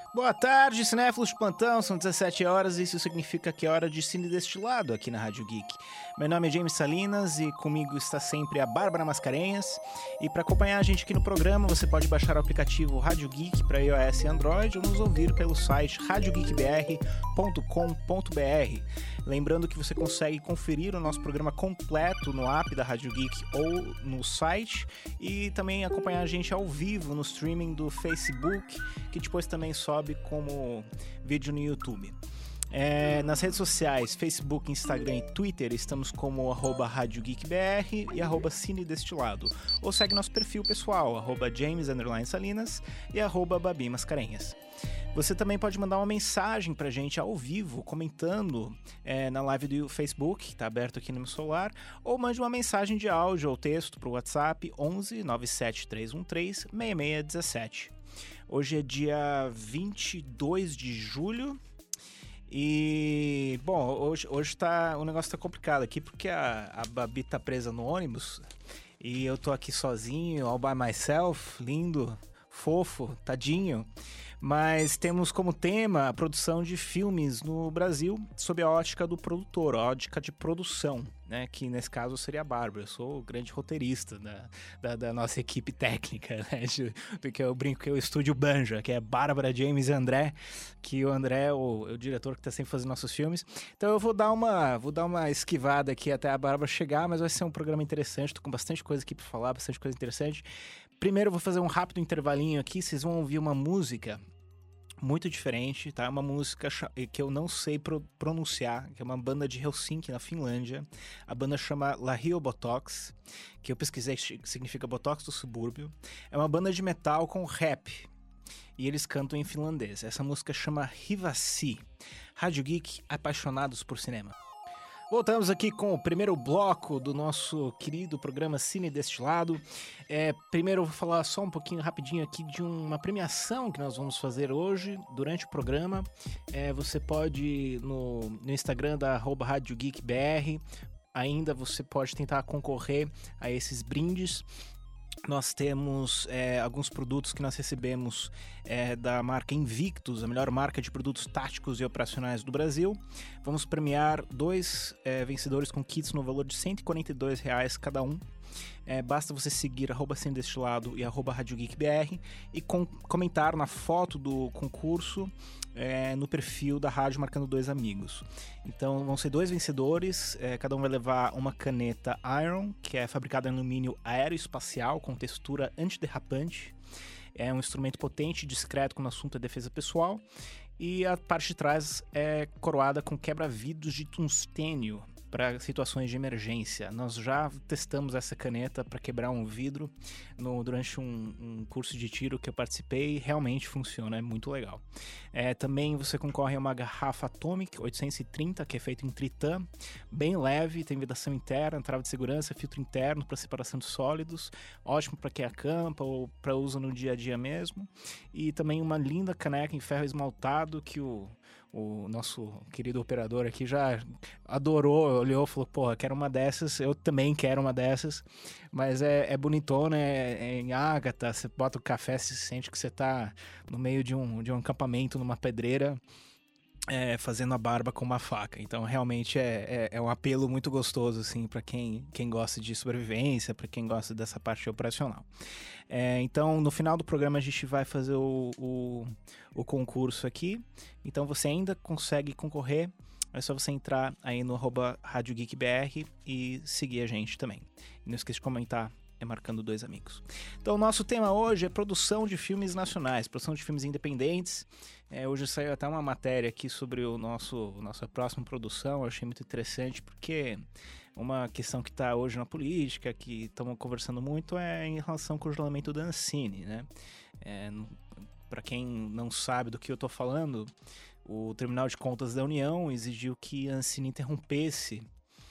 Boa tarde, cinéfilos de plantão, são 17 horas e isso significa que é hora de Cine Destilado aqui na Rádio Geek. Meu nome é James Salinas e comigo está sempre a Bárbara Mascarenhas. E para acompanhar a gente aqui no programa, você pode baixar o aplicativo Rádio Geek para iOS e Android ou nos ouvir pelo site radiogeekbr.com.br. Lembrando que você consegue conferir o nosso programa completo no app da Rádio Geek ou no site e também acompanhar a gente ao vivo no streaming do Facebook, que depois também sobe como vídeo no YouTube. Nas redes sociais, Facebook, Instagram e Twitter, estamos como @RádioGeekBR e @CineDestilado. Ou segue nosso perfil pessoal, @James_Salinas e @Babi Mascarenhas. Você também pode mandar uma mensagem pra gente ao vivo, comentando na live do Facebook, que tá aberto aqui no meu celular, ou mande uma mensagem de áudio ou texto pro WhatsApp 11 97313 6617. Hoje é dia 22 de julho e, bom, hoje o negócio tá complicado aqui porque a Babi tá presa no ônibus e eu tô aqui sozinho, all by myself, lindo, fofo, tadinho. Mas temos como tema a produção de filmes no Brasil sob a ótica do produtor, a ótica de produção, né? Que nesse caso seria a Bárbara. Eu sou o grande roteirista da nossa equipe técnica, né? Porque eu brinco que é o estúdio Banja, que é Bárbara, James e André, que o André é o diretor que está sempre fazendo nossos filmes. Então eu vou dar uma esquivada aqui até a Bárbara chegar, mas vai ser um programa interessante, tô com bastante coisa aqui para falar, bastante coisa interessante. Primeiro eu vou fazer um rápido intervalinho aqui, vocês vão ouvir uma música muito diferente, tá? Uma música que eu não sei pronunciar, que é uma banda de Helsinki, na Finlândia. A banda chama La Rio Botox, que eu pesquisei que significa Botox do Subúrbio. É uma banda de metal com rap, e eles cantam em finlandês. Essa música chama Rivasi. Rádio Geek, apaixonados por cinema. Voltamos aqui com o primeiro bloco do nosso querido programa Cine Destilado. Primeiro eu vou falar só um pouquinho rapidinho aqui de uma premiação que nós vamos fazer hoje, durante o programa. Você pode, no Instagram da @RádioGeekBR, ainda você pode tentar concorrer a esses brindes. Nós temos alguns produtos que nós recebemos da marca Invictus, a melhor marca de produtos táticos e operacionais do Brasil. Vamos premiar 2 vencedores com kits no valor de R$ 142 cada um. Basta você seguir @CineDestilado e @RádioGeekBR e comentar na foto do concurso no perfil da rádio marcando 2 amigos. Então vão ser 2 vencedores, cada um vai levar uma caneta Iron, que é fabricada em alumínio aeroespacial com textura antiderrapante. É um instrumento potente e discreto quando o assunto é defesa pessoal. E a parte de trás é coroada com quebra-vidros de tungstênio para situações de emergência. Nós já testamos essa caneta para quebrar um vidro durante um curso de tiro que eu participei e realmente funciona, é muito legal. Também você concorre a uma garrafa Atomic 830, que é feita em tritã, bem leve, tem vedação interna, trava de segurança, filtro interno para separação de sólidos, ótimo para quem acampa ou para uso no dia a dia mesmo. E também uma linda caneca em ferro esmaltado que o nosso querido operador aqui já adorou, olhou e falou, porra, quero uma dessas, eu também quero uma dessas, mas é bonitona, é em ágata, você bota o café, você sente que você tá no meio de um acampamento, numa pedreira, fazendo a barba com uma faca. Então realmente é um apelo muito gostoso assim, para quem gosta de sobrevivência, para quem gosta dessa parte operacional. Então no final do programa a gente vai fazer o concurso aqui. Então você ainda consegue concorrer, é só você entrar aí no @RádioGeekBR e seguir a gente também. E não esqueça de comentar marcando 2 amigos. Então o nosso tema hoje é produção de filmes nacionais, produção de filmes independentes. Hoje saiu até uma matéria aqui sobre nossa próxima produção. Eu achei muito interessante porque uma questão que está hoje na política, que estamos conversando muito, é em relação ao congelamento da Ancine, né? Para quem não sabe do que eu estou falando, o Tribunal de Contas da União exigiu que a Ancine interrompesse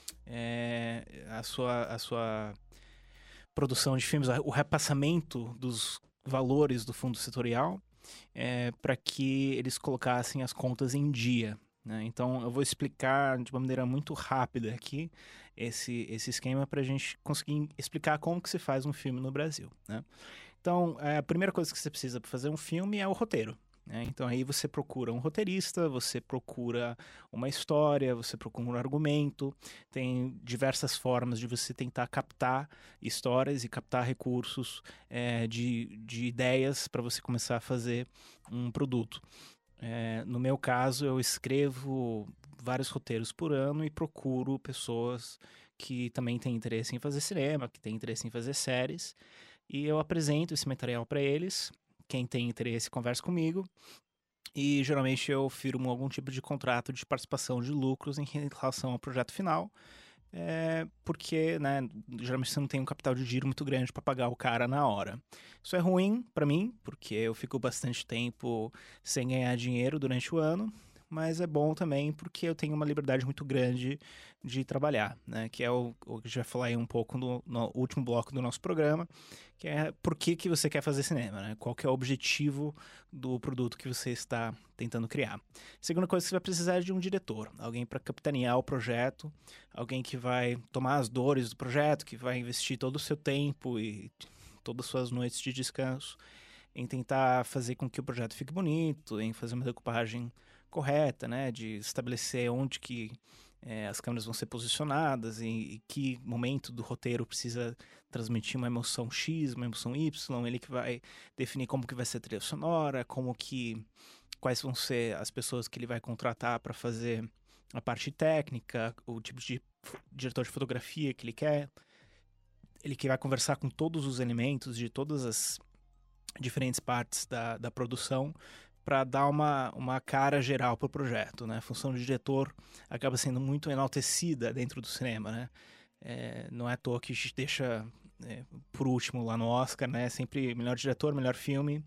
a sua produção de filmes, o repassamento dos valores do fundo setorial, para que eles colocassem as contas em dia, né? Então eu vou explicar de uma maneira muito rápida aqui esse esquema para a gente conseguir explicar como que se faz um filme no Brasil, né? Então a primeira coisa que você precisa para fazer um filme é o roteiro, né? Então aí você procura um roteirista, você procura uma história, você procura um argumento, tem diversas formas de você tentar captar histórias e captar recursos de ideias para você começar a fazer um produto. No meu caso, eu escrevo vários roteiros por ano e procuro pessoas que também têm interesse em fazer cinema, que têm interesse em fazer séries, e eu apresento esse material para eles. Quem tem interesse conversa comigo, e geralmente eu firmo algum tipo de contrato de participação de lucros em relação ao projeto final, porque, né, geralmente você não tem um capital de giro muito grande para pagar o cara na hora. Isso é ruim para mim, porque eu fico bastante tempo sem ganhar dinheiro durante o ano, mas é bom também porque eu tenho uma liberdade muito grande de trabalhar, né? Que é o que a gente vai falar aí um pouco no último bloco do nosso programa, que é por que você quer fazer cinema, né? Qual que é o objetivo do produto que você está tentando criar. Segunda coisa, você vai precisar é de um diretor, alguém para capitanear o projeto, alguém que vai tomar as dores do projeto, que vai investir todo o seu tempo e todas as suas noites de descanso em tentar fazer com que o projeto fique bonito, em fazer uma decupagem correta, né, de estabelecer onde que as câmeras vão ser posicionadas e que momento do roteiro precisa transmitir uma emoção X, uma emoção Y, ele que vai definir como que vai ser a trilha sonora, quais vão ser as pessoas que ele vai contratar para fazer a parte técnica, o tipo de diretor de fotografia que ele quer, ele que vai conversar com todos os elementos de todas as diferentes partes da produção para dar uma cara geral para o projeto, né? A função de diretor acaba sendo muito enaltecida dentro do cinema, né? Não é à toa que a gente deixa por último lá no Oscar, né? Sempre melhor diretor, melhor filme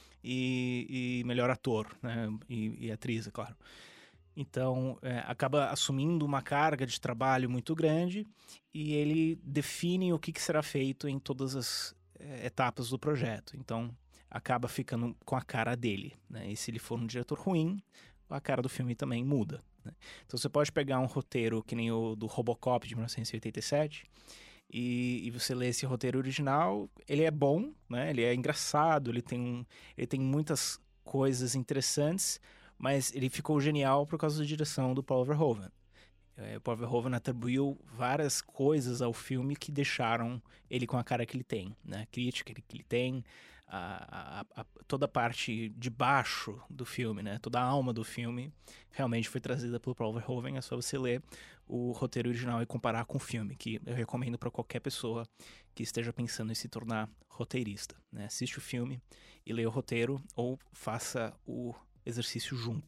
e melhor ator, né? E atriz, é claro. Então, acaba assumindo uma carga de trabalho muito grande e ele define o que será feito em todas as etapas do projeto. Então, acaba ficando com a cara dele, né? E se ele for um diretor ruim, a cara do filme também muda, né? Então você pode pegar um roteiro que nem o do Robocop de 1987 e você lê esse roteiro original, ele é bom, né? Ele é engraçado, ele tem muitas coisas interessantes, mas ele ficou genial por causa da direção do Paul Verhoeven. O Paul Verhoeven atribuiu várias coisas ao filme que deixaram ele com a cara que ele tem, né? A crítica que ele tem, toda a parte de baixo do filme, né? Toda a alma do filme realmente foi trazida pelo Paul Verhoeven. É só você ler o roteiro original e comparar com o filme, que eu recomendo para qualquer pessoa que esteja pensando em se tornar roteirista, né? Assiste o filme e lê o roteiro ou faça o exercício junto.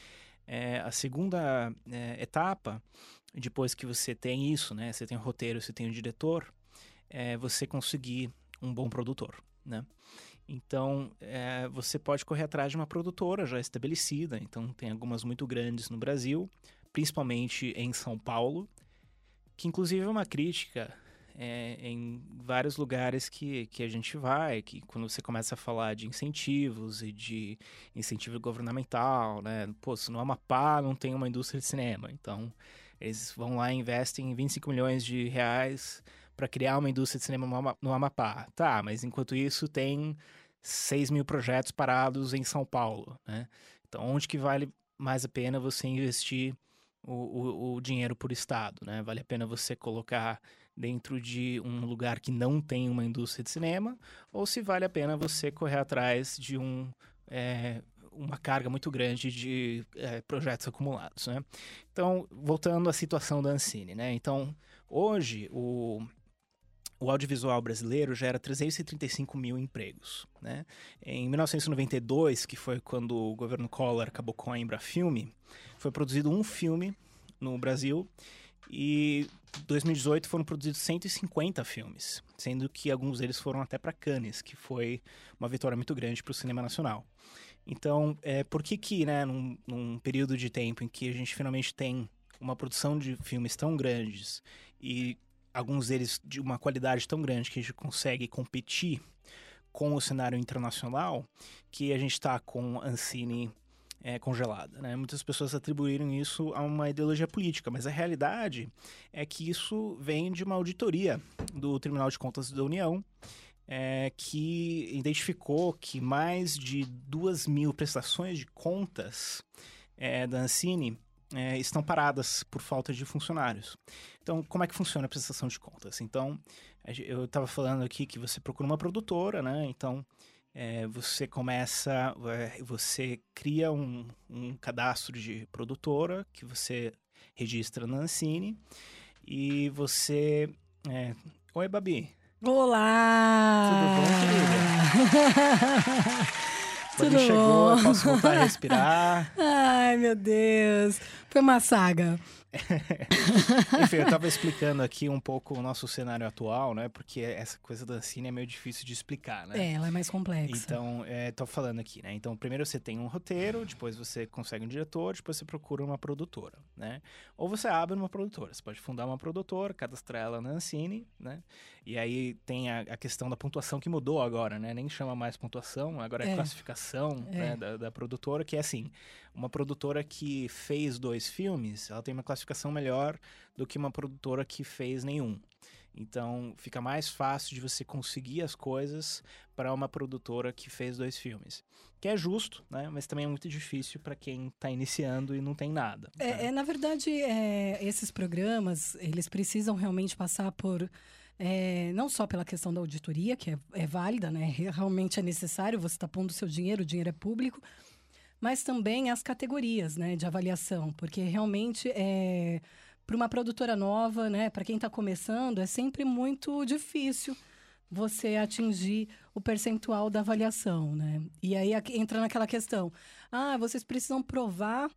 A segunda etapa, depois que você tem isso, né? Você tem o roteiro, você tem o diretor, você conseguir um bom produtor, né? Então, você pode correr atrás de uma produtora já estabelecida. Então, tem algumas muito grandes no Brasil, principalmente em São Paulo, que inclusive é uma crítica em vários lugares que a gente vai, que quando você começa a falar de incentivos e de incentivo governamental, né? Pô, se no Amapá não tem uma indústria de cinema, então eles vão lá e investem 25 milhões de reais para criar uma indústria de cinema no Amapá. Tá, mas enquanto isso tem 6 mil projetos parados em São Paulo, né? Então onde que vale mais a pena você investir o dinheiro por estado, né? Vale a pena você colocar dentro de um lugar que não tem uma indústria de cinema, ou se vale a pena você correr atrás de uma carga muito grande de projetos acumulados, né? Então, voltando à situação da Ancine, né? Então, hoje, o audiovisual brasileiro gera 335 mil empregos, né? Em 1992, que foi quando o governo Collor acabou com a Embrafilme, foi produzido um filme no Brasil e em 2018 foram produzidos 150 filmes, sendo que alguns deles foram até para Cannes, que foi uma vitória muito grande para o cinema nacional. Então, por que, né, num período de tempo em que a gente finalmente tem uma produção de filmes tão grandes e alguns deles de uma qualidade tão grande que a gente consegue competir com o cenário internacional, que a gente está com Ancine congelada, né? Muitas pessoas atribuíram isso a uma ideologia política, mas a realidade é que isso vem de uma auditoria do Tribunal de Contas da União, que identificou que mais de 2.000 prestações de contas da Ancine estão paradas por falta de funcionários. Então, como é que funciona a prestação de contas? Então, eu estava falando aqui que você procura uma produtora, né? Então, você cria um cadastro de produtora que você registra na Ancine e você... Oi, Babi. Olá! Tudo bom, querida? Tudo Babi chegou, bom? eu posso voltar a respirar. Ai, meu Deus. Foi uma saga. Enfim, eu tava explicando aqui um pouco o nosso cenário atual, né? Porque essa coisa da Ancine é meio difícil de explicar, né? Ela é mais complexa. Então, tô falando aqui, né? Então, primeiro você tem um roteiro, depois você consegue um diretor, depois você procura uma produtora, né? Ou você abre uma produtora. Você pode fundar uma produtora, cadastrar ela na Ancine, né? E aí tem a questão da pontuação que mudou agora, né? Nem chama mais pontuação, agora é classificação né? da produtora, que é assim, uma produtora que fez 2 filmes, ela tem uma classificação melhor do que uma produtora que fez nenhum. Então, fica mais fácil de você conseguir as coisas para uma produtora que fez 2 filmes. Que é justo, né? Mas também é muito difícil para quem está iniciando e não tem nada. Na verdade, esses programas, eles precisam realmente passar por... não só pela questão da auditoria, que é válida, né? Realmente é necessário, você está pondo o seu dinheiro, o dinheiro é público, mas também as categorias, né, de avaliação, porque realmente para uma produtora nova, né, para quem está começando, é sempre muito difícil você atingir o percentual da avaliação, né? E aí entra naquela questão, vocês precisam provar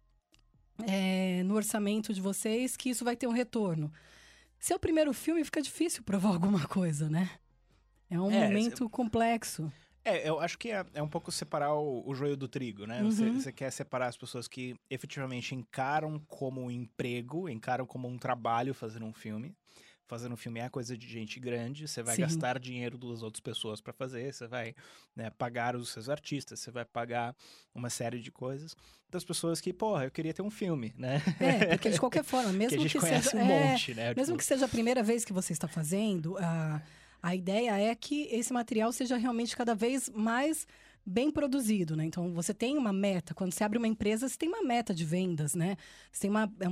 no orçamento de vocês que isso vai ter um retorno. Se é o primeiro filme, fica difícil provar alguma coisa, né? É um momento complexo. Eu acho que é um pouco separar o joio do trigo, né? Uhum. Você quer separar as pessoas que efetivamente encaram como um emprego, encaram como um trabalho fazer um filme. Fazer um filme é coisa de gente grande, você vai gastar dinheiro das outras pessoas para fazer, você vai pagar os seus artistas, você vai pagar uma série de coisas. Das pessoas que, eu queria ter um filme, né? Porque de qualquer forma, mesmo que a gente que conhece seja, um monte, né? Mesmo que seja a primeira vez que você está fazendo, a ideia é que esse material seja realmente cada vez mais bem produzido, né? Então, você tem uma meta. Quando você abre uma empresa, você tem uma meta de vendas, né? Você tem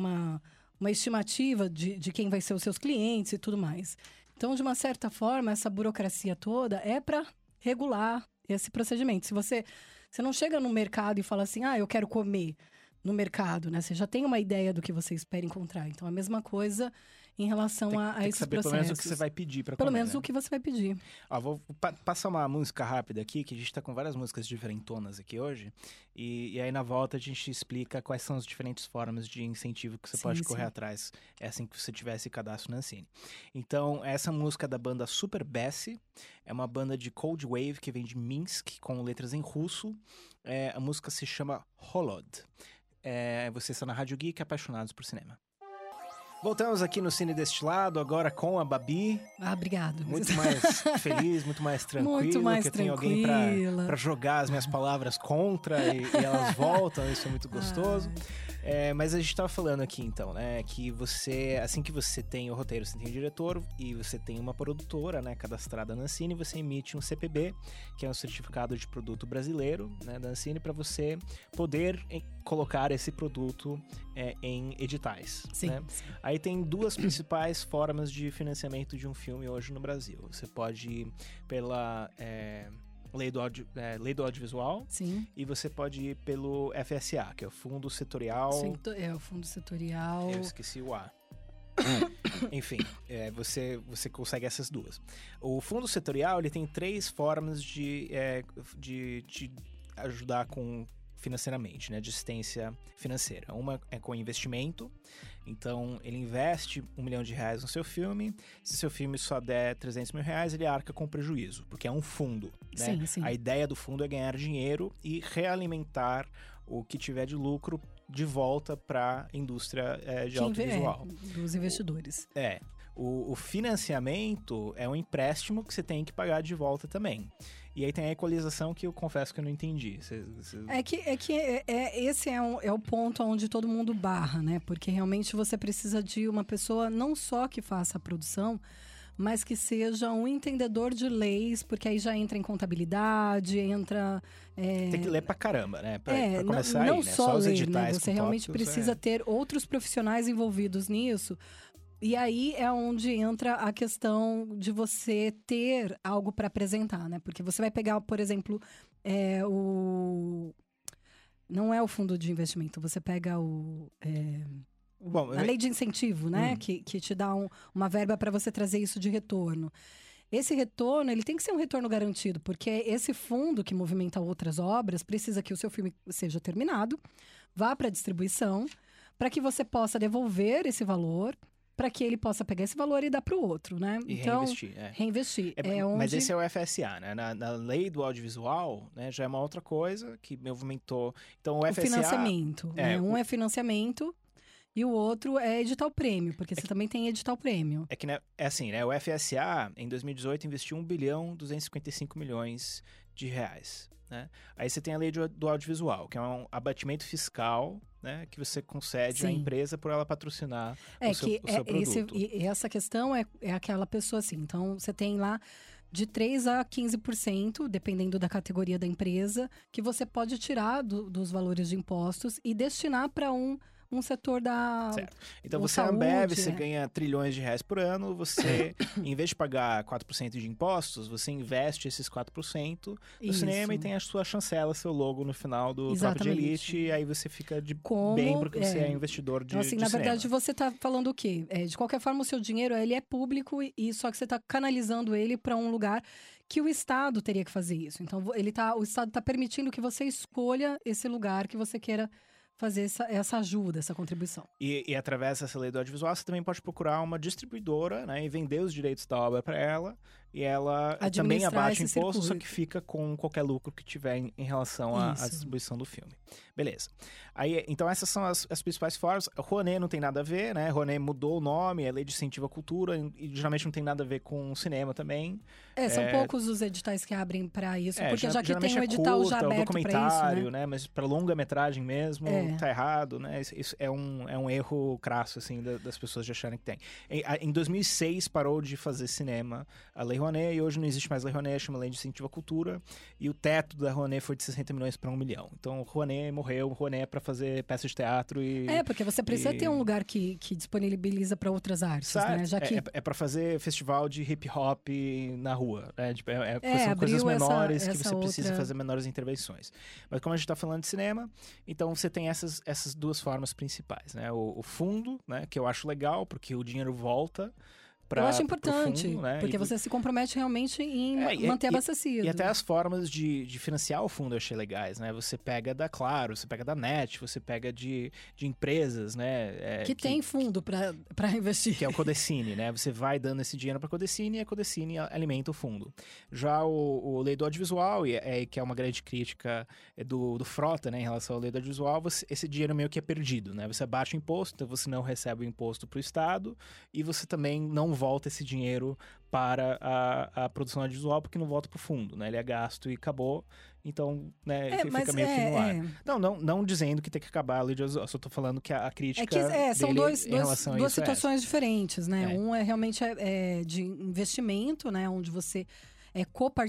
uma estimativa de quem vai ser os seus clientes e tudo mais. Então, de uma certa forma, essa burocracia toda é para regular esse procedimento. Se você não chega no mercado e fala assim, eu quero comer no mercado, né? Você já tem uma ideia do que você espera encontrar. Então, a mesma coisa em relação a esses processos. Pelo menos o que você vai pedir para comer. Pelo menos o que você vai pedir. Vou passar uma música rápida aqui, que a gente tá com várias músicas diferentonas aqui hoje. E aí na volta a gente explica quais são as diferentes formas de incentivo que você pode correr atrás. É assim que você tiver esse cadastro na Ancine. Então, essa música da banda Super Bass é uma banda de cold wave que vem de Minsk, com letras em russo. A música se chama Holod. Você está na Rádio Geek, apaixonados por cinema. Voltamos aqui no Cine Destilado, agora com a Babi. Obrigado. Muito mais feliz, muito mais tranquilo. Muito mais que eu tenho alguém para jogar as minhas palavras contra e elas voltam, isso é muito gostoso. Mas a gente estava falando aqui então, né, que assim que você tem o roteiro, você tem o diretor e você tem uma produtora, né, cadastrada na Ancine, você emite um CPB, que é um certificado de produto brasileiro, né, da Ancine, para você poder colocar esse produto em editais. Sim. Né? Aí tem 2 principais formas de financiamento de um filme hoje no Brasil. Você pode ir pela lei do audiovisual. Sim. E você pode ir pelo FSA, que é o Fundo Setorial... o Fundo Setorial... Eu esqueci o A. Enfim, você consegue essas 2. O Fundo Setorial, ele tem 3 formas de ajudar financeiramente, né, de assistência financeira. Uma é com investimento, então ele investe R$1 milhão no seu filme, se seu filme só der R$300 mil, ele arca com prejuízo, porque é um fundo, né? Sim. A ideia do fundo é ganhar dinheiro e realimentar o que tiver de lucro de volta para a indústria de audiovisual. Dos investidores. O financiamento é um empréstimo que você tem que pagar de volta também. E aí tem a equalização que eu confesso que eu não entendi. Esse é o ponto onde todo mundo barra, né? Porque realmente você precisa de uma pessoa não só que faça a produção, mas que seja um entendedor de leis, porque aí já entra em contabilidade, entra... Tem que ler pra caramba, né? Pra começar não aí, né? Só os ler, editais né? Você com realmente tópicos, precisa ter outros profissionais envolvidos nisso. E aí é onde entra a questão de você ter algo para apresentar, né? Porque você vai pegar, por exemplo, não é o fundo de investimento, você pega a lei de incentivo, né? Que te dá uma verba para você trazer isso de retorno. Esse retorno, ele tem que ser um retorno garantido, porque esse fundo que movimenta outras obras precisa que o seu filme seja terminado, vá para distribuição, para que você possa devolver esse valor, para que ele possa pegar esse valor e dar para o outro, né? E então, reinvestir. Onde... Mas esse é o FSA, né? Na lei do audiovisual, né, já é uma outra coisa que movimentou. Então, o FSA... financiamento, né? Um é financiamento e o outro é edital prêmio, porque você também tem edital prêmio. É que, né, é assim, né? O FSA, em 2018, investiu 1,255 bilhões de reais. Né? Aí você tem a lei do audiovisual, que é um abatimento fiscal, né, que você concede à empresa por ela patrocinar o seu produto. E essa questão é aquela pessoa assim, então você tem lá de 3% a 15%, dependendo da categoria da empresa, que você pode tirar dos valores de impostos e destinar para um setor da certo. Então você saúde, Ambev, você ganha trilhões de reais por ano, você, em vez de pagar 4% de impostos, você investe esses 4% no cinema e tem a sua chancela, seu logo no final do Tropa de Elite, e aí você fica bem porque você é investidor de, então, assim, de na cinema. verdade, você está falando o quê? De qualquer forma, o seu dinheiro ele é público, e só que você está canalizando ele para um lugar que o Estado teria que fazer isso. Então, o Estado está permitindo que você escolha esse lugar que você queira fazer essa ajuda, essa contribuição. E através dessa lei do audiovisual, você também pode procurar uma distribuidora, né, e vender os direitos da obra para ela, e ela também abate imposto, só que fica com qualquer lucro que tiver em relação à distribuição do filme. Beleza. Aí, então essas são as principais formas. O Rouanet não tem nada a ver, né? Rouanet mudou o nome, é lei de incentivo à cultura, e geralmente não tem nada a ver com cinema também. São poucos os editais que abrem para isso, porque já que tem um edital curta, já aberto para isso, né? Mas para longa-metragem mesmo, tá errado, né? Isso é um erro crasso, assim, das pessoas de acharem que tem. Em 2006 parou de fazer cinema a Lei Rouanet, e hoje não existe mais Lei Rouanet, chama Lei de Incentivo à Cultura, e o teto da Rouanet foi de 60 milhões para 1 milhão. Então o Rouanet morreu, o Rouanet é para fazer peça de teatro e... porque você precisa ter um lugar que disponibiliza para outras artes, né? Já que... É para fazer festival de hip hop na rua, né? Tipo, são coisas menores que você precisa fazer menores intervenções. Mas como a gente está falando de cinema, então você tem essas duas formas principais, né? O fundo, né? Que eu acho legal, porque o dinheiro volta. Eu acho importante, fundo, né? Porque você se compromete realmente em manter abastecido. E até as formas de financiar o fundo eu achei legais, né? Você pega da Claro, você pega da NET, você pega de empresas, né? Que tem fundo para investir. Que é o Codecine, né? Você vai dando esse dinheiro para a Codecine e a Codecine alimenta o fundo. Já o Lei do Audiovisual, que é uma grande crítica do Frota, né? Em relação ao Lei do Audiovisual, esse dinheiro meio que é perdido, né? Você abate o imposto, então você não recebe o imposto para o Estado e você também não volta esse dinheiro para a produção audiovisual, porque não volta para o fundo, né? Ele é gasto e acabou, então, né, fica meio que no ar. Não dizendo que tem que acabar a lei de audiovisual, só estou falando que a crítica são duas situações é diferentes, né? Um é realmente de investimento, né? Onde você é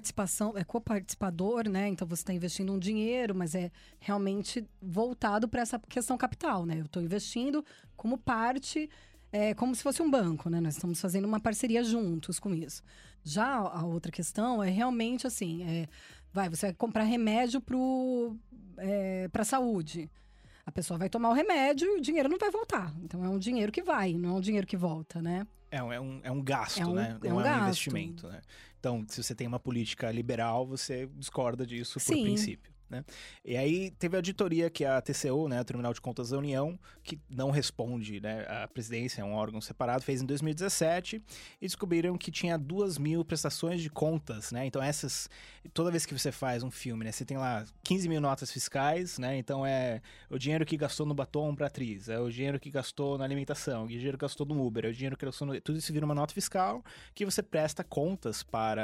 coparticipador, né? Então você está investindo um dinheiro, mas é realmente voltado para essa questão capital, né? Eu estou investindo como parte... como se fosse um banco, né? Nós estamos fazendo uma parceria juntos com isso. Já a outra questão é realmente assim, você vai comprar remédio para a saúde. A pessoa vai tomar o remédio e o dinheiro não vai voltar. Então é um dinheiro que vai, não é um dinheiro que volta, né? É um gasto, né? Não é um investimento, né? Então, se você tem uma política liberal, você discorda disso por princípio. Né? E aí teve a auditoria que a TCU, né, o Tribunal de Contas da União, que não responde, né, a presidência, é um órgão separado, fez em 2017 e descobriram que tinha 2.000 prestações de contas, né? Então toda vez que você faz um filme, né, você tem lá 15 mil notas fiscais, né? Então é o dinheiro que gastou no batom para atriz, é o dinheiro que gastou na alimentação, o dinheiro que gastou no Uber, é o dinheiro que gastou tudo isso vira uma nota fiscal que você presta contas para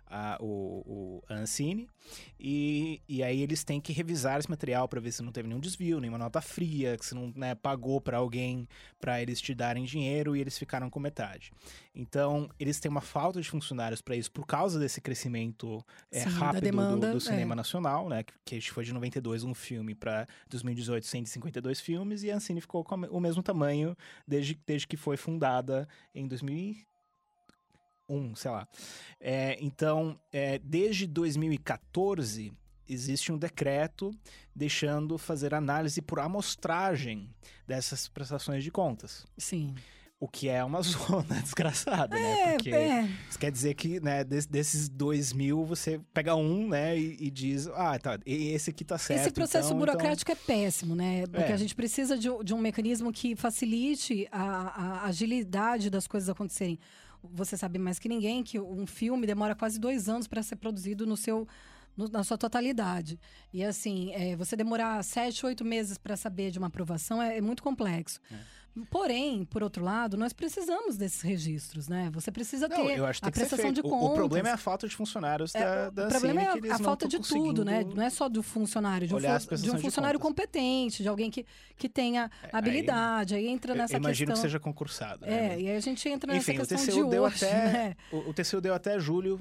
a Ancine, e aí eles têm que revisar esse material para ver se não teve nenhum desvio, nenhuma nota fria, que se não, né, pagou para alguém para eles te darem dinheiro e eles ficaram com metade. Então, eles têm uma falta de funcionários para isso por causa desse crescimento rápido demanda, do cinema nacional, né? Que foi de 92 um filme para 2018, 152 filmes, e a Ancine ficou com o mesmo tamanho desde que foi fundada em 2001, sei lá. Então, desde 2014, existe um decreto deixando fazer análise por amostragem dessas prestações de contas. Sim. O que é uma zona desgraçada, né? Porque isso quer dizer que, né, desses 2.000, você pega um, né, e diz, tá, esse aqui tá certo. Esse processo burocrático é péssimo, né? Porque a gente precisa de um mecanismo que facilite a agilidade das coisas acontecerem. Você sabe mais que ninguém que um filme demora quase 2 anos para ser produzido na sua totalidade. E assim, você demorar 7, 8 meses para saber de uma aprovação é muito complexo. Porém, por outro lado, nós precisamos desses registros, né? Você precisa ter a prestação de contas. O problema é a falta de funcionários da O problema Ancine, é que eles a não falta estão de tudo, né? Não é só do funcionário, de um funcionário competente, de alguém que tenha habilidade. Aí entra nessa questão... Imagino que seja concursado. Né? E aí a gente entra nessa questão de hoje, o TCU deu até julho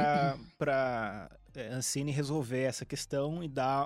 para Ancine resolver essa questão e dar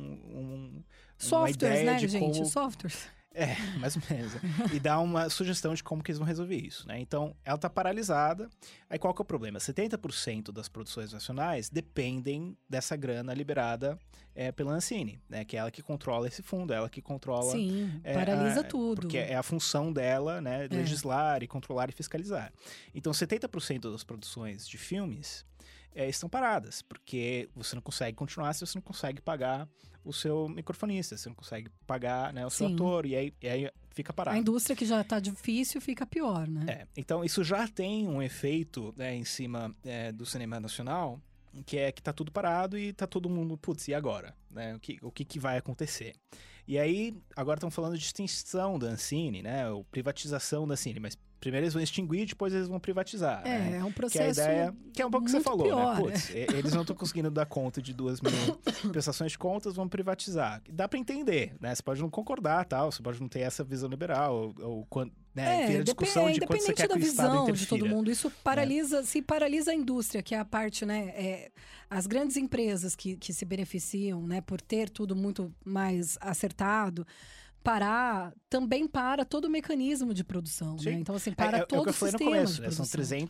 uma ideia, né, de gente? como... Softwares. Mais ou menos. E dá uma sugestão de como que eles vão resolver isso, né? Então, ela tá paralisada. Aí qual que é o problema? 70% das produções nacionais dependem dessa grana liberada pela Ancine, né? Que é ela que controla esse fundo, é ela que controla... Sim, paralisa tudo. Porque é a função dela, né? Legislar e controlar e fiscalizar. Então, 70% das produções de filmes estão paradas, porque você não consegue continuar se você não consegue pagar o seu microfonista, você não consegue pagar, né, o seu ator, e aí fica parado. A indústria que já está difícil fica pior, né? Então isso já tem um efeito, né, em cima do cinema nacional, que é que tá tudo parado e tá todo mundo, putz, e agora? Né? O que vai acontecer? E aí, agora estão falando de extinção da Ancine, né, ou privatização da Ancine, mas primeiro eles vão extinguir, depois eles vão privatizar. Né? É um processo. Que a ideia, que é um pouco o que você falou, pior, né? Putz, eles não estão conseguindo dar conta de 2.000 prestações de contas, vão privatizar. Dá para entender, né? Você pode não concordar, tal, você pode não ter essa visão liberal, ou né? Enfim, a discussão de quanto você quer que o Estado interfira. De todo mundo. Isso paralisa, se paralisa a indústria, que é a parte, né? As grandes empresas que se beneficiam, né? Por ter tudo muito mais acertado, também para todo o mecanismo de produção, né? Então, assim, para todo o sistema de produção. São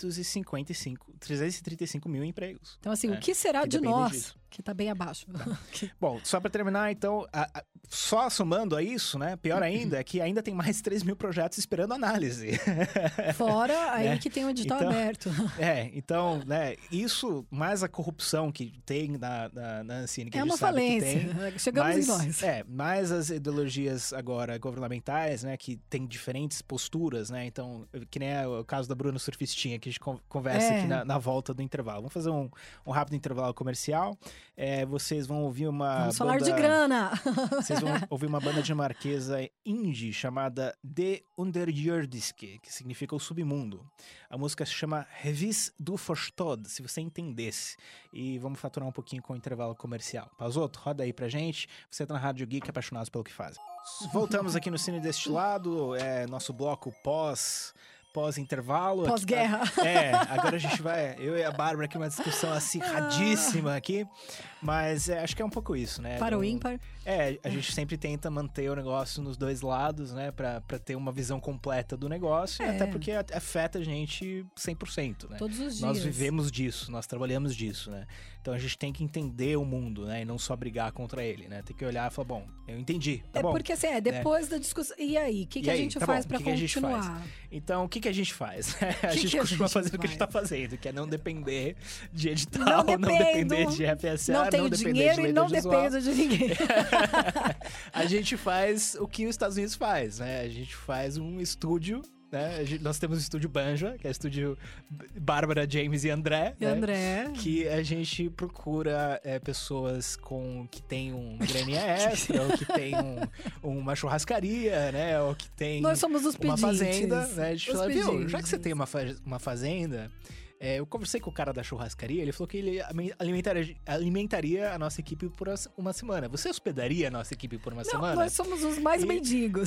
335 mil empregos. Então, assim, o que será de nós, que está bem abaixo? Bom, só para terminar, então, só somando a isso, né? Pior ainda, é que ainda tem mais 3.000 projetos esperando análise. Fora aí que tem o edital aberto. Então, né? Isso, mais a corrupção que tem na Ancine, que a gente uma sabe falência. Que tem. Chegamos em nós. Mais as ideologias agora governamentais, né, que tem diferentes posturas, né, então, que nem o caso da Bruna Surfistinha, que a gente conversa aqui na volta do intervalo. Vamos fazer um rápido intervalo comercial. Vocês vão ouvir Vamos falar de grana! Vocês vão ouvir uma banda dinamarquesa indie chamada The Underjordiske, que significa o submundo. A música se chama Revis du Forstad, se você entendesse. E vamos faturar um pouquinho com o intervalo comercial. Pazoto, roda aí pra gente. Você tá na Rádio Geek, apaixonados pelo que fazem. Voltamos aqui no Cine Destilado, nosso bloco pós-intervalo. Pós-guerra. Agora a gente vai, eu e a Bárbara aqui, uma discussão acirradíssima aqui, mas acho que é um pouco isso, né? Para o ímpar. A gente sempre tenta manter o negócio nos dois lados, né? Pra ter uma visão completa do negócio, até porque afeta a gente 100%, né? Todos os dias. Nós vivemos disso, nós trabalhamos disso, né? Então a gente tem que entender o mundo, né? E não só brigar contra ele, né? Tem que olhar e falar, bom, eu entendi, tá bom. Porque assim, depois da discussão... E aí? O que a gente faz pra continuar? Então, o que a gente faz? A gente costuma fazer o que a gente tá fazendo, que é não depender de edital, não depender de FSA, não tenho dinheiro e não dependo de ninguém. A gente faz o que os Estados Unidos faz, né? A gente faz um estúdio, né? Nós temos o estúdio Banja, que é o estúdio Bárbara, James e André. Que a gente procura pessoas que tem uma graninha extra, ou que tem uma churrascaria, né? Ou que tem Nós somos os uma pedintes. fazenda, né? A gente fala, viu, já que você tem uma fazenda, Eu conversei com o cara da churrascaria, ele falou que ele alimentaria a nossa equipe por uma semana. Você hospedaria a nossa equipe por uma semana? Nós somos os mais mendigos.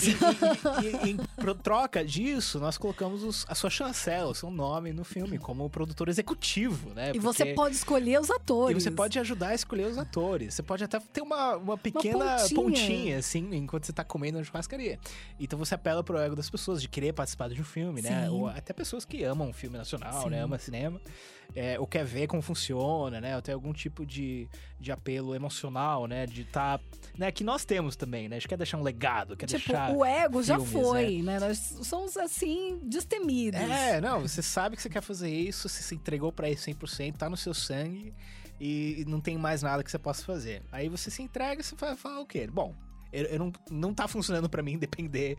E em troca disso, nós colocamos a sua chancela, o seu nome no filme, como produtor executivo, né? E você pode escolher os atores. E você pode ajudar a escolher os atores. Você pode até ter uma pequena pontinha, assim, enquanto você tá comendo na churrascaria. Então você apela pro ego das pessoas de querer participar de um filme, né? Ou até pessoas que amam um filme nacional, né? Amam cinema. Ou quer ver como funciona, né? Ou tem algum tipo de apelo emocional, né? De tá... Né? Que nós temos também, né? A gente quer deixar um legado, quer deixar o ego filmes, já foi, né? Nós somos, assim, destemidos. Não, você sabe que você quer fazer isso, você se entregou pra isso 100%, tá no seu sangue e não tem mais nada que você possa fazer. Aí você se entrega e você fala o quê? Bom, eu não tá funcionando pra mim depender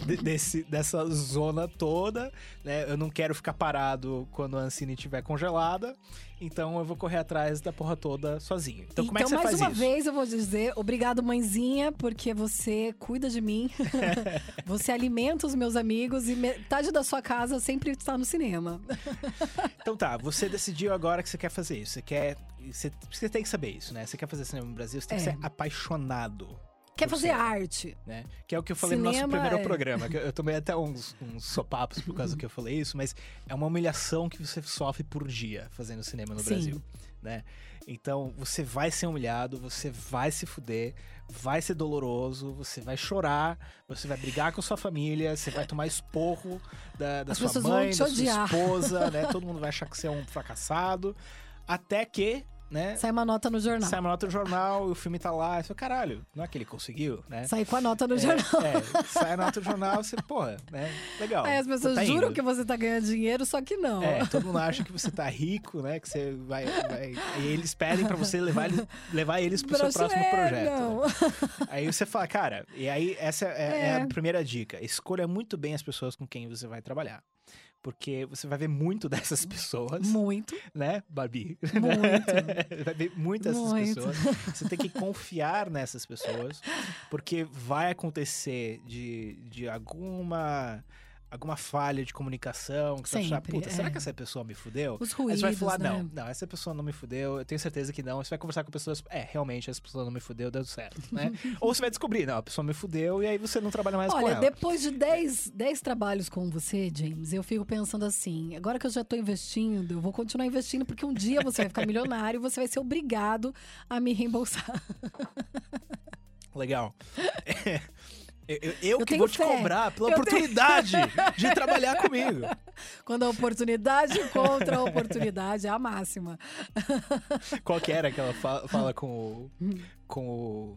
dessa zona toda, né? Eu não quero ficar parado quando a Ancine estiver congelada, então eu vou correr atrás da porra toda sozinho. Então como é que você faz isso? Mais uma vez eu vou dizer, obrigado mãezinha, porque você cuida de mim, você alimenta os meus amigos e metade da sua casa sempre está no cinema. Então tá, você decidiu agora que você quer fazer isso, você tem que saber isso, né? Você quer fazer cinema no Brasil, você tem que ser apaixonado. Quer fazer arte. Né? Que é o que eu falei no nosso primeiro programa. Que eu tomei até uns sopapos por causa do que eu falei isso, mas é uma humilhação que você sofre por dia fazendo cinema no Brasil. Né? Então, você vai ser humilhado, você vai se fuder, vai ser doloroso, você vai chorar, você vai brigar com sua família, você vai tomar esporro da sua mãe, da sua esposa, né? Todo mundo vai achar que você é um fracassado. Até que... Né? Sai uma nota no jornal. Sai uma nota no jornal e o filme tá lá. E você fala, caralho, não é que ele conseguiu, né? Sai com a nota no jornal. Sai a nota no jornal, você, porra, né? Legal. Aí as pessoas juram que você tá ganhando dinheiro, só que não. Todo mundo acha que você tá rico, né? Que você vai... E eles pedem pra você levar eles pro seu próximo projeto. Né? Aí você fala, cara... E aí, essa é a primeira dica. Escolha muito bem as pessoas com quem você vai trabalhar. Porque você vai ver muito dessas pessoas. Muito. Né, Babi? Muito. Vai ver muitas dessas pessoas. Você tem que confiar nessas pessoas. Porque vai acontecer de alguma falha de comunicação, que você vai achar, puta, será que essa pessoa me fudeu? Os ruídos, aí você vai falar, né? não, essa pessoa não me fudeu, eu tenho certeza que não. Você vai conversar com pessoas, realmente, essa pessoa não me fudeu, deu certo, né? Ou você vai descobrir, não, a pessoa me fudeu, e aí você não trabalha mais com ela. Olha, depois de 10 trabalhos com você, James, eu fico pensando assim, agora que eu já tô investindo, eu vou continuar investindo, porque um dia você vai ficar milionário e você vai ser obrigado a me reembolsar. Legal. Eu que vou te cobrar pela oportunidade de trabalhar comigo. Quando a oportunidade contra a oportunidade é a máxima. Qual que era que ela fala com o...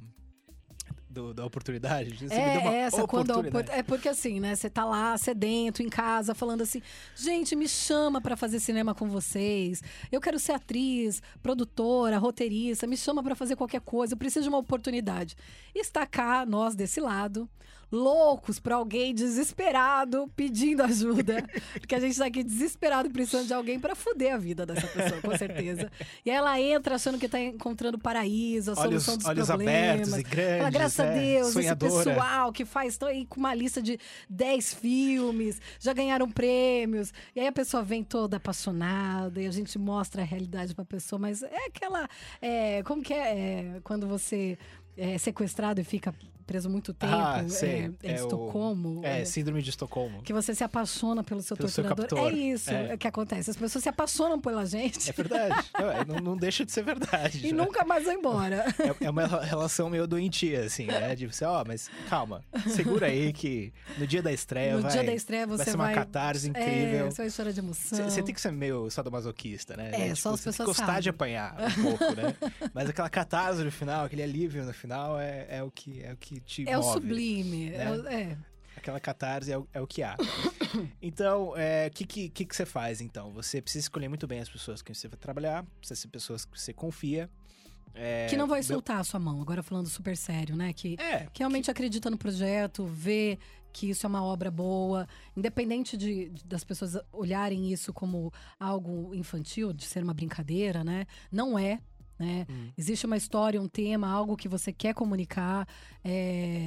Da oportunidade? Você me deu uma essa, oportunidade. É porque assim, né? Você tá lá, sedento, em casa, falando assim: gente, me chama pra fazer cinema com vocês. Eu quero ser atriz, produtora, roteirista. Me chama pra fazer qualquer coisa. Eu preciso de uma oportunidade. E está cá, nós desse lado, loucos pra alguém desesperado, pedindo ajuda. Porque a gente tá aqui desesperado, precisando de alguém pra fuder a vida dessa pessoa, com certeza. E aí ela entra achando que tá encontrando paraíso, a solução dos olhos problemas. Abertos e grandes, fala, graças a Deus, sonhadora. esse pessoal que faz, estão aí com uma lista de 10 filmes, já ganharam prêmios. E aí a pessoa vem toda apaixonada e a gente mostra a realidade pra pessoa. Mas é aquela... como que é quando você é sequestrado e fica preso muito tempo? Estocolmo. Síndrome de Estocolmo. Que você se apaixona pelo seu torturador. Seu é isso que acontece. As pessoas se apaixonam pela gente. É verdade. não deixa de ser verdade. E nunca mais vai embora. É uma relação meio doentia, assim, né? De você, mas calma, segura aí que no dia da estreia vai ser uma catarse incrível. Você vai chorar de emoção. Você tem que ser meio sadomasoquista, né? Só as pessoas tem que gostar de apanhar um pouco, né? Mas aquela catarse no final, aquele alívio no final é o que te move. É o sublime. Né? Aquela catarse é o que há. Então, o que você faz, então? Você precisa escolher muito bem as pessoas com quem você vai trabalhar, precisa ser pessoas que você confia. Que não vai soltar a sua mão, agora falando super sério, né? Que realmente acredita no projeto, vê que isso é uma obra boa, independente das pessoas olharem isso como algo infantil, de ser uma brincadeira, né? Não é. Né? Existe uma história, um tema, algo que você quer comunicar.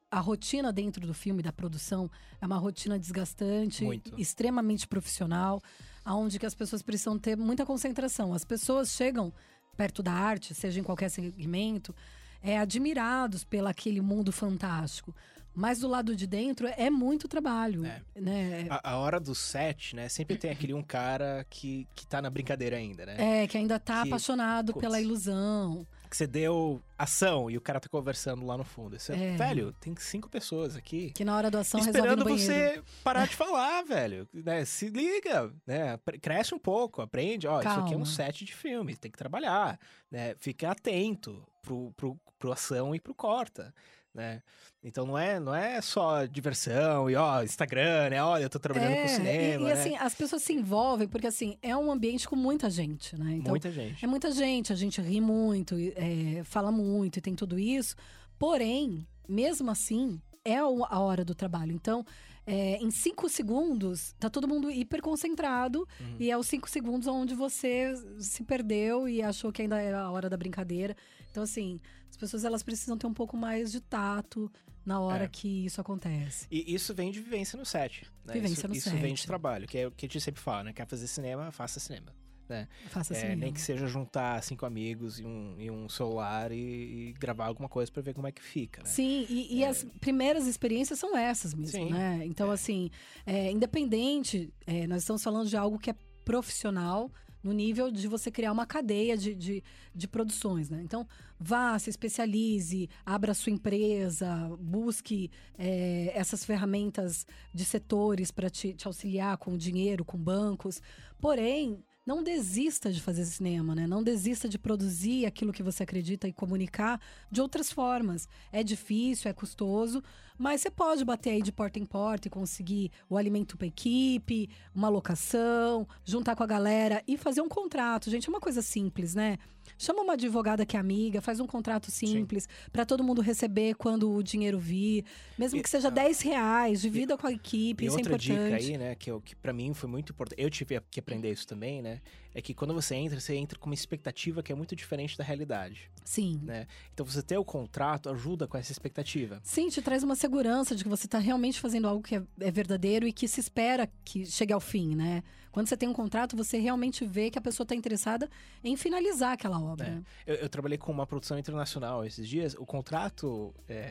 a rotina dentro do filme, da produção, é uma rotina desgastante, Muito. extremamente profissional, onde que as pessoas precisam ter muita concentração. As pessoas chegam perto da arte, seja em qualquer segmento, admirados pelo aquele mundo fantástico. Mas do lado de dentro é muito trabalho, né? A hora do set, né? Sempre tem aquele um cara que tá na brincadeira ainda, né? Que ainda tá apaixonado pela ilusão. Que você deu ação e o cara tá conversando lá no fundo. Velho, tem 5 pessoas aqui. Que na hora da ação esperando resolve no banheiro. você parar de falar, velho. Né? Se liga, né? Cresce um pouco, aprende. Ó, isso aqui é um set de filme, tem que trabalhar, né? Fica atento pro ação e pro corta. Né? Então não é só diversão e Instagram, né? Olha, eu tô trabalhando com cinema. E né? assim, as pessoas se envolvem, porque assim, é um ambiente com muita gente, né? Então, muita gente. É muita gente, a gente ri muito, fala muito e tem tudo isso. Porém, mesmo assim, é a hora do trabalho. Então, em 5 segundos, tá todo mundo hiper concentrado. E é os 5 segundos onde você se perdeu e achou que ainda era a hora da brincadeira. Então, assim, as pessoas elas precisam ter um pouco mais de tato na hora que isso acontece. E isso vem de vivência no set. Né? Vivência no set. Isso vem de trabalho, que é o que a gente sempre fala, né? Quer fazer cinema, faça cinema. Né? Faça cinema. Nem que seja juntar 5 amigos e um celular e gravar alguma coisa pra ver como é que fica. Né? Sim, e as primeiras experiências são essas mesmo, Sim. né? Então, assim, independente, nós estamos falando de algo que é profissional, no nível de você criar uma cadeia de produções, né? Então, vá, se especialize, abra sua empresa, busque essas ferramentas de setores para te auxiliar com dinheiro, com bancos. Porém, não desista de fazer cinema, né? Não desista de produzir aquilo que você acredita e comunicar de outras formas. É difícil, é custoso, mas você pode bater aí de porta em porta e conseguir o alimento para equipe, uma locação, juntar com a galera e fazer um contrato. Gente, é uma coisa simples, né? Chama uma advogada que é amiga, faz um contrato simples para todo mundo receber quando o dinheiro vir. Mesmo que seja R$10, divida com a equipe, isso é importante. E outra dica aí, né, que pra mim foi muito importante, eu tive que aprender isso também, né, é que quando você entra com uma expectativa que é muito diferente da realidade. Sim. Né? Então você ter o contrato ajuda com essa expectativa. Sim, te traz uma segurança de que você tá realmente fazendo algo que é verdadeiro e que se espera que chegue ao fim, né? Quando você tem um contrato, você realmente vê que a pessoa tá interessada em finalizar aquela obra. Eu trabalhei com uma produção internacional esses dias, o contrato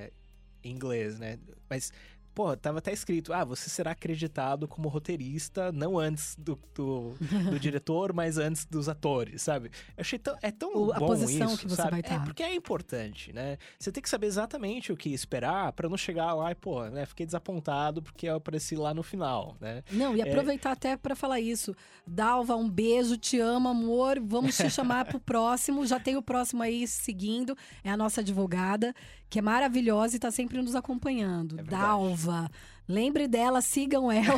em inglês, né? Mas, pô, tava até escrito, você será acreditado como roteirista, não antes do diretor, mas antes dos atores, sabe? Eu achei tão bom a posição isso, que você sabe? vai estar. Porque é importante, né? Você tem que saber exatamente o que esperar pra não chegar lá e, pô, né? Fiquei desapontado porque eu apareci lá no final, né? Não, e aproveitar até pra falar isso. Dalva, um beijo, te amo, amor. Vamos te chamar pro próximo. Já tem o próximo aí seguindo. É a nossa advogada, que é maravilhosa e tá sempre nos acompanhando. Dalva. Lembre dela, sigam ela.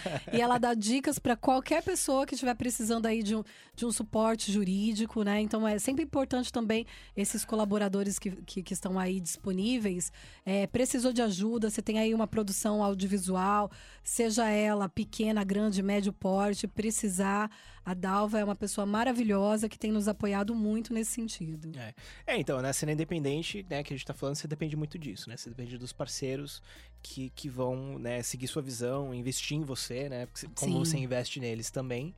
E ela dá dicas para qualquer pessoa que estiver precisando aí de um suporte jurídico, né? Então é sempre importante também esses colaboradores que estão aí disponíveis. Precisou de ajuda, você tem aí uma produção audiovisual, seja ela pequena, grande, médio porte, precisar. A Dalva é uma pessoa maravilhosa que tem nos apoiado muito nesse sentido. Então, na cena independente, né, que a gente tá falando, você depende muito disso, né? Você depende dos parceiros que vão, né, seguir sua visão, investir em você, né? Como você investe neles também.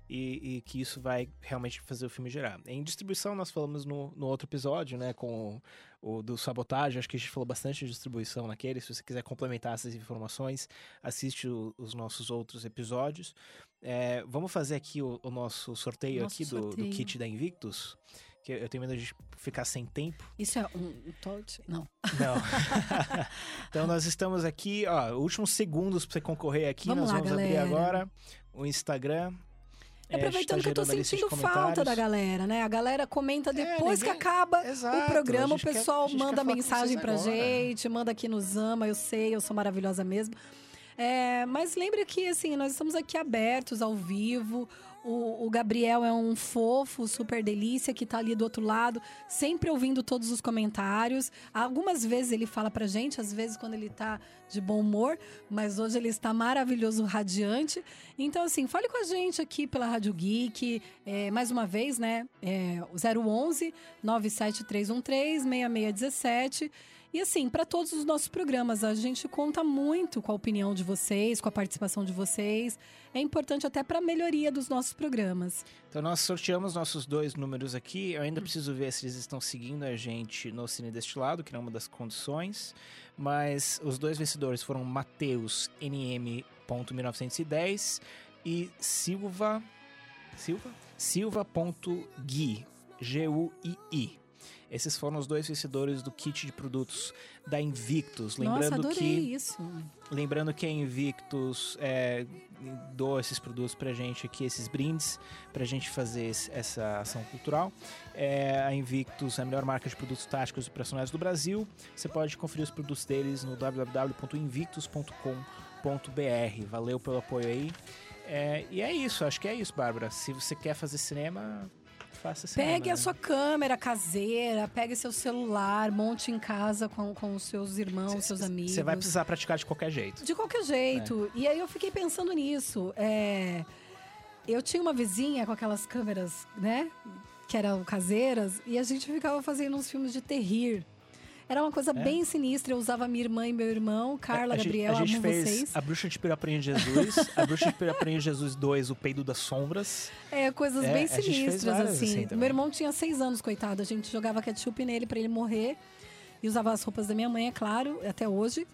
E que isso vai realmente fazer o filme gerar. Em distribuição, nós falamos no outro episódio, né, com o do Sabotagem, acho que a gente falou bastante de distribuição naquele. Se você quiser complementar essas informações, assiste os nossos outros episódios. Vamos fazer aqui o nosso sorteio do kit da Invictus, que eu tenho medo de ficar sem tempo. Isso é um torte? Não. Então nós estamos aqui, últimos segundos pra você concorrer aqui. Vamos vamos galera. Abrir agora o Instagram. Aproveitando que eu tô sentindo falta da galera, né? A galera comenta depois que acaba o programa, o pessoal manda mensagem pra gente, manda aqui nos ama, eu sei, eu sou maravilhosa mesmo. Mas lembre que, assim, nós estamos aqui abertos, ao vivo. O Gabriel é um fofo, super delícia, que tá ali do outro lado, sempre ouvindo todos os comentários. Algumas vezes ele fala pra gente, às vezes quando ele tá de bom humor, mas hoje ele está maravilhoso, radiante. Então, assim, fale com a gente aqui pela Rádio Geek, mais uma vez, né? O 011 97313 6617. E assim, para todos os nossos programas, a gente conta muito com a opinião de vocês, com a participação de vocês. É importante até para a melhoria dos nossos programas. Então nós sorteamos nossos 2 números aqui. Eu ainda preciso ver se eles estão seguindo a gente no Cine Destilado, que é uma das condições. Mas os 2 vencedores foram Matheus NM.1910 e Silva.Gui, G-U-I-I. Esses foram os 2 vencedores do kit de produtos da Invictus. Nossa, adorei isso. Lembrando que a Invictus doa esses produtos pra gente aqui, esses brindes, pra gente fazer essa ação cultural. A Invictus é a melhor marca de produtos táticos e operacionais do Brasil. Você pode conferir os produtos deles no www.invictus.com.br. Valeu pelo apoio aí. E é isso, acho que é isso, Bárbara. Se você quer fazer cinema... Pegue a sua câmera caseira, pegue seu celular, monte em casa com os seus irmãos, seus amigos. Você vai precisar praticar de qualquer jeito. De qualquer jeito. E aí eu fiquei pensando nisso. Eu tinha uma vizinha com aquelas câmeras, né? Que eram caseiras. E a gente ficava fazendo uns filmes de terrir. Era uma coisa bem sinistra. Eu usava minha irmã e meu irmão, Carla, Gabriel, amo vocês. A gente fez A Bruxa de Piraporinha de Jesus, A Bruxa de Piraporinha de Jesus 2, O Peido das Sombras. Coisas bem sinistras, assim. Meu irmão tinha 6 anos, coitado. A gente jogava ketchup nele pra ele morrer. E usava as roupas da minha mãe, é claro, até hoje.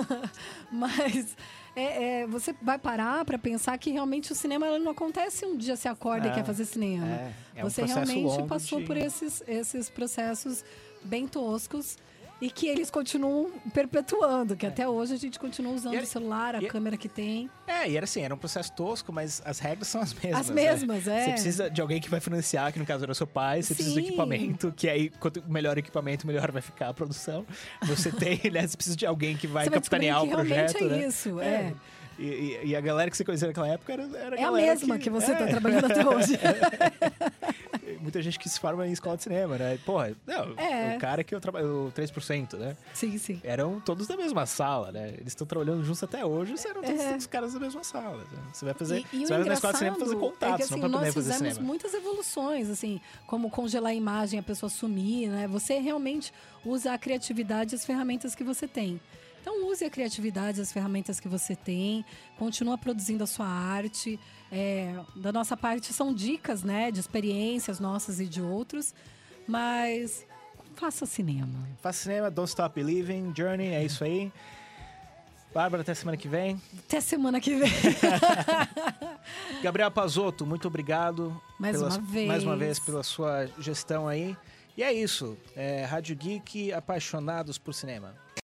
Mas você vai parar pra pensar que realmente o cinema não acontece um dia, você acorda e quer fazer cinema. Você realmente passou por esses processos bem toscos. E que eles continuam perpetuando, que até hoje a gente continua usando o celular, a câmera que tem. E era um processo tosco, mas as regras são as mesmas. As mesmas, Você precisa de alguém que vai financiar, que no caso era o seu pai. Você precisa do equipamento, que aí quanto melhor o equipamento, melhor vai ficar a produção. Você tem, né? Você precisa de alguém que vai capitanear o projeto. Realmente isso, E a galera que você conhecia naquela época era a mesma que você está trabalhando até hoje. Muita gente que se forma em escola de cinema, né? Porra, o cara que eu trabalho, o 3%, né? Sim, sim. Eram todos da mesma sala, né? Eles estão trabalhando juntos até hoje, eram todos os caras da mesma sala. Né? Você vai fazer, você vai na escola de cinema fazer contatos, não pra poder fazer cinema. Nós fizemos muitas evoluções, assim, como congelar a imagem, a pessoa sumir, né? Você realmente usa a criatividade e as ferramentas que você tem. Então, use a criatividade, as ferramentas que você tem, continua produzindo a sua arte. Da nossa parte, são dicas, né, de experiências nossas e de outros, mas faça cinema. Faça cinema, Don't Stop Believing, Journey, é isso aí. Bárbara, até semana que vem. Até semana que vem. Gabriel Pazotto, muito obrigado. Mais uma vez pela sua gestão aí. E é isso, Rádio Geek, apaixonados por cinema.